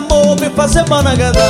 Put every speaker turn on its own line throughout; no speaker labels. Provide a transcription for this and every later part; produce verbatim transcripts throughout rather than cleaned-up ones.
amor, vem fazer managadá.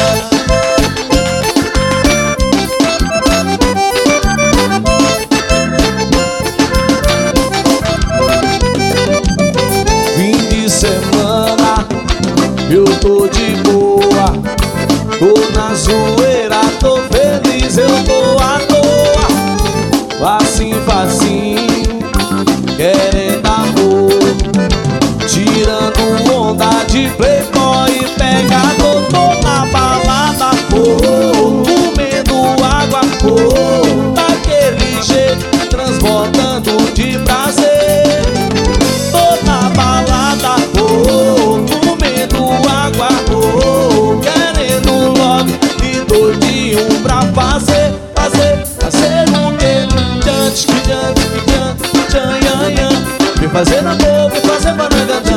Fim de semana, eu tô de boa, tô na zoeira, tô feliz, eu tô à toa. Facinho, facinho, querendo amor, tirando onda de playboy e pegador. Tô na balada, oh, comendo água, oh, daquele jeito, transbordando de prazer. Tô na balada, oh, comendo água, oh, querendo logo e doidinho pra fazer, fazer, fazer o que? Diante, diante, diante, tchanhanhã. Vem fazer amor, vem fazer managadã.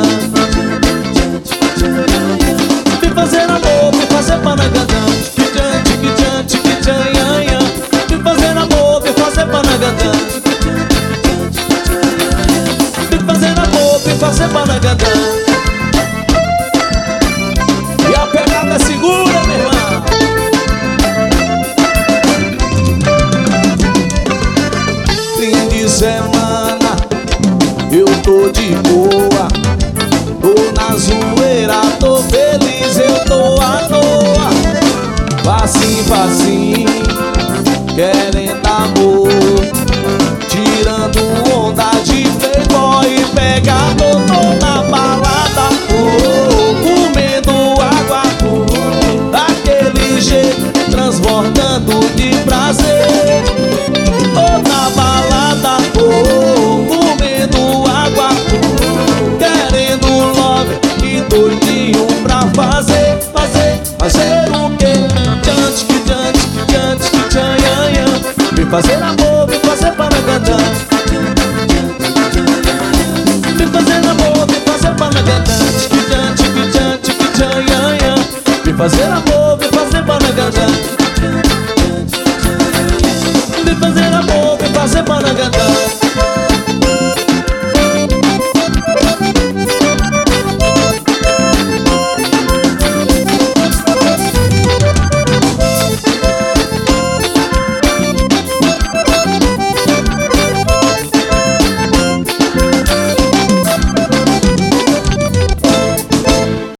Vem fazer amor, vem fazer managadã. Diante, diante, tchanhanhã. Vem fazer amor, vem fazer managadã. Vem fazer amor, vem fazer managadã. E a pegada é segura, meu irmão. Fim de semana, eu tô de boa, tô na zoeira, tô feliz, eu tô à toa. Facinho, facinho, querendo amor, tirando onda de playboy e pegador. Tô na balada, oh, comendo água, oh, daquele jeito, transbordando de prazer. Tô na balada, oh, comendo água, oh, querendo logo e doidinho pra fazer, fazer, fazer o que? Diante, que diante, que diante, que tchanhanhã. Vem fazer